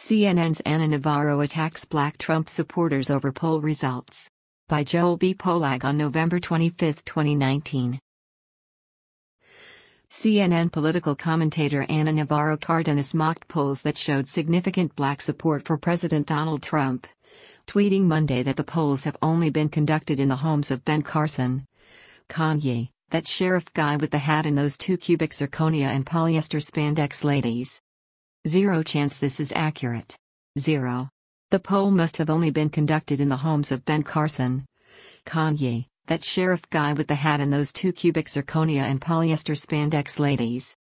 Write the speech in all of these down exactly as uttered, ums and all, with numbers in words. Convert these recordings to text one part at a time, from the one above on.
C N N's Ana Navarro attacks Black Trump supporters over poll results. By Joel B. Pollack on November twenty-fifth, twenty nineteen. C N N political commentator Ana Navarro Cardenas mocked polls that showed significant Black support for President Donald Trump, tweeting Monday that the polls have only been conducted in the homes of Ben Carson, Kanye, that sheriff guy with the hat, and those two cubic zirconia and polyester spandex ladies. Zero chance this is accurate. Zero. The poll must have only been conducted in the homes of Ben Carson, Kanye, that sheriff guy with the hat, and those two cubic zirconia and polyester spandex ladies.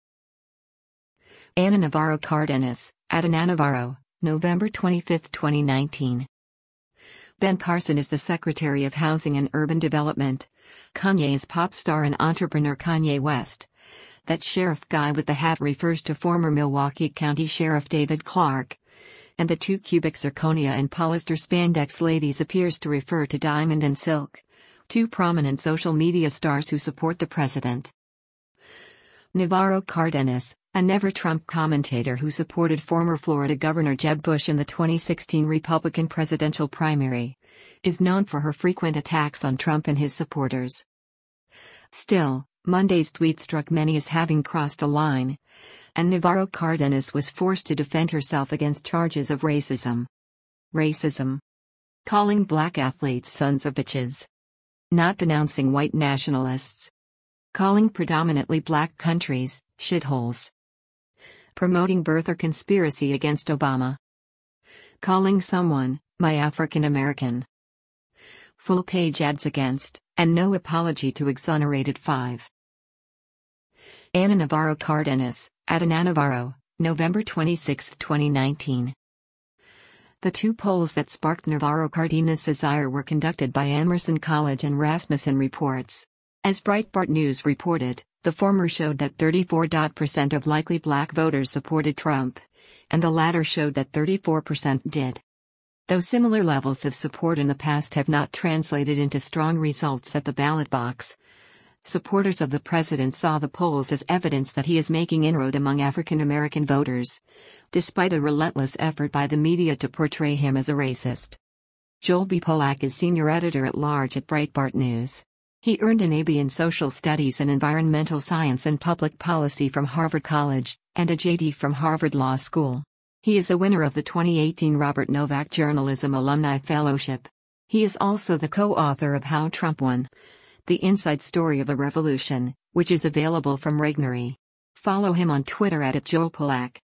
Ana Navarro Cardenas, at Ana Navarro, November twenty-fifth, twenty nineteen. Ben Carson is the Secretary of Housing and Urban Development. Kanye is pop star and entrepreneur Kanye West. That sheriff guy with the hat refers to former Milwaukee County Sheriff David Clarke. And the two cubic zirconia and polyester spandex ladies appears to refer to Diamond and Silk, two prominent social media stars who support the president. Navarro Cardenas, a never-Trump commentator who supported former Florida Governor Jeb Bush in the twenty sixteen Republican presidential primary, is known for her frequent attacks on Trump and his supporters. Still, Monday's tweet struck many as having crossed a line, and Navarro Cardenas was forced to defend herself against charges of racism. Racism. Calling Black athletes sons of bitches. Not denouncing white nationalists. Calling predominantly Black countries shitholes. Promoting birther conspiracy against Obama. Calling someone my African American. Full page ads against, and no apology to exonerated five. Ana Navarro Cardenas, at Ana Navarro, November twenty-sixth, twenty nineteen. The two polls that sparked Navarro Cardenas' ire were conducted by Emerson College and Rasmussen Reports. As Breitbart News reported, the former showed that thirty-four percent of likely Black voters supported Trump, and the latter showed that thirty-four percent did. Though similar levels of support in the past have not translated into strong results at the ballot box, supporters of the president saw the polls as evidence that he is making inroad among African American voters, despite a relentless effort by the media to portray him as a racist. Joel B. Pollack is senior editor-at-large at Breitbart News. He earned an A B in Social Studies and Environmental Science and Public Policy from Harvard College, and a J D from Harvard Law School. He is a winner of the twenty eighteen Robert Novak Journalism Alumni Fellowship. He is also the co-author of How Trump Won: The Inside Story of a Revolution, which is available from Regnery. Follow him on Twitter at Joel Pollack.